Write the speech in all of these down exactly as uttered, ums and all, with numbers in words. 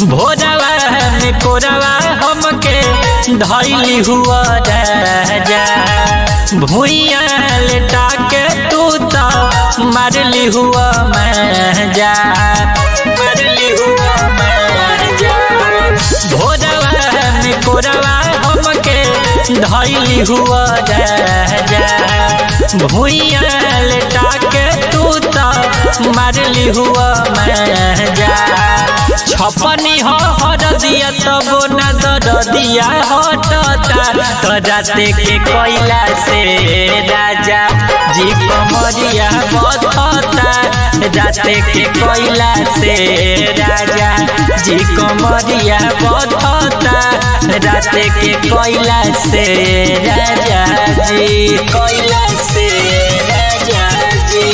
भोरवा में कोरवा हमके धैली हुआ राजा भुइया लेटा के तू तो मारली हुआ मजा मारली हुआ मजा भोरवा में कोरवा हमके धैली हुआ राजा भुइया लेटा के तू तो मारली हुआ मजा छपनी हो हर दिया तब न दर दिया हटता तो राते के कोयला से राजा जी कमरिया बधता राते के कोयला से राजा जी कमरिया बधता राते के कोयला से राजा जी कोयला से राजा जी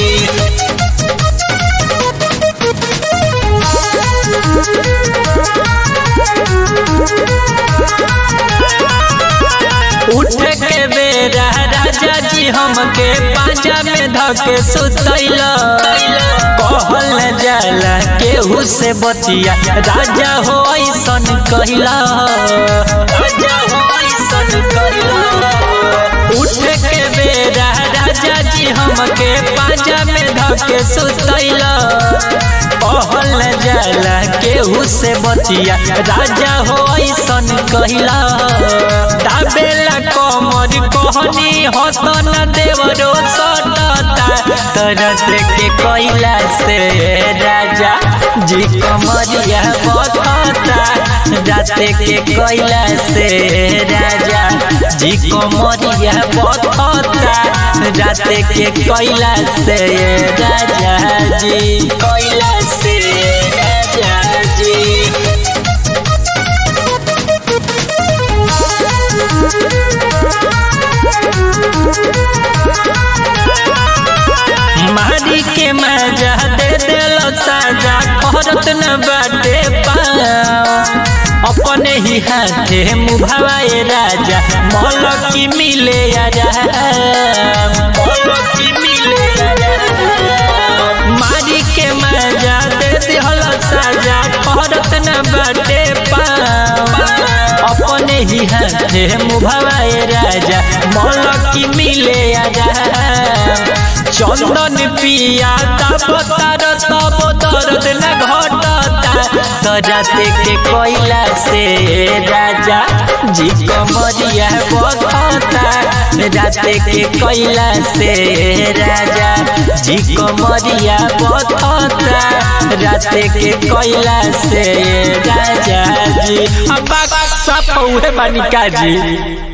उठ के बेरा राजा जी हमके पांजा में धके सुतैला कहल जाला केहू से बतिया राजा हो ऐसन कहिला राजा हो ऐसन कहिला उठ के बेरा राजा जी हमके पांजा में धके सुतैला कहल जाला केहू से बतिया राजा हो ऐसन कहिला दाबेला कमर कहनी हसन देवरो सटता तरस के कोयला से राजा जी कमरिया बधता राते के कोयला से राजा जी कमरिया बधता राते के कोयला से राजा जी कोयला से राजा जी मारी के मजा दे दिल साजा करत न बाटे पाओ अपने ही हाथे मुभावाए राजा मलकी मिले आजा मलकी मिले मारी के मजा दे दिल साजा करत न बाटे पाओ अपने ही हाथे मुभावाए राजा मलकी मिले आजा चंदन पिया तब तार तब दर्द न घटता तो राते के कोयला से राजा जी कमरिया बधता राते के कोयला से राजा जी कमरिया बधता राते के कोयला से राजा जी अब सब हुए बनिका जी।